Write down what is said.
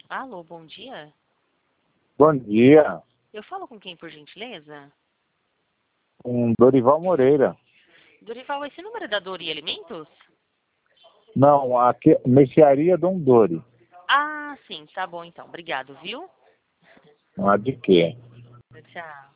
Alô, bom dia. Bom dia, Eu falo com quem, por gentileza? com Dorival Moreira. Dorival, esse número é da Dori Alimentos? Não, aqui, Mercearia Dom Dori. Ah, sim, tá bom então. Obrigado, viu? Ah, de quê? Tchau.